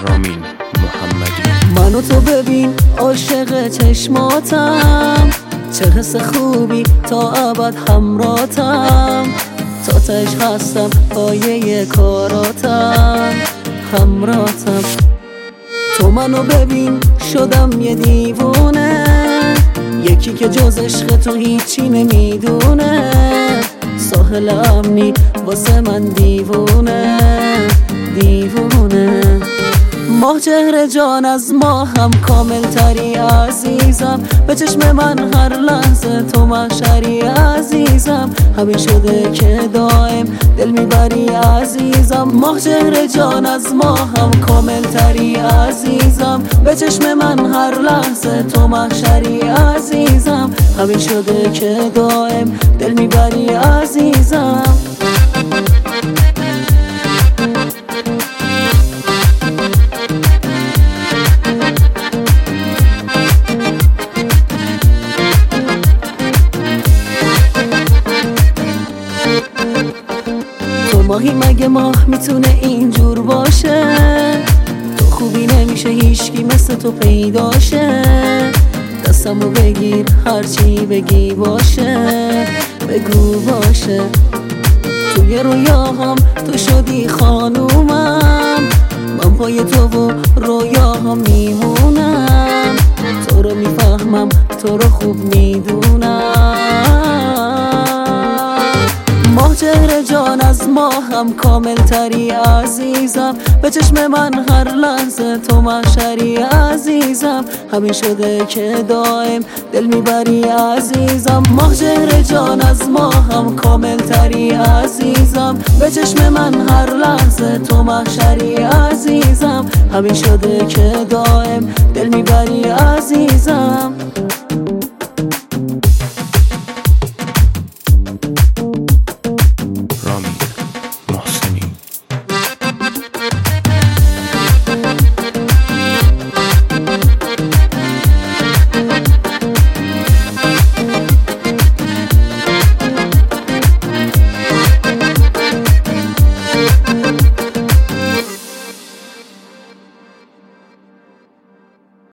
رامین محمدی. منو تو ببین عاشق چشماتم، چه حس خوبی تا ابد همراتم، تا تش هستم پایه کاراتم همراتم. تو منو ببین شدم یه دیوونه، یکی که جز عشق تو هیچی نمیدونه، ساحل امنی واسه من دیوونه دیوونه. ماه چهره جان از ما هم کامل تری عزیزم، به چشم من هر لحظه تو محشری عزیزم، همین شده که دائم دل میبری عزیزم. ماه چهره جان از ما هم کامل تری عزیزم، به چشم من هر لحظه تو محشری عزیزم، همین شده که دائم دل میبری عزیزم. ماهی مگه ماه میتونه اینجور باشه؟ تو خوبی نمیشه هیچکی مثل تو پیداشه، دستمو بگیر هرچی بگی باشه بگو باشه. توی رویاهام تو شدی خانومم، من پای تو و رویاهام میمونم، تو رو میفهمم تو رو خوب میدونم. ماه چهره جان از ما هم کامل تری عزیزم، به چشم من هر لحظه تو محشری عزیزم، همین شده که دائم دل میبری عزیزم. ماه چهره جان از ما هم کامل تری عزیزم، به چشم من هر لحظه تو محشری عزیزم، همین شده که دائم دل میبری عزیزم.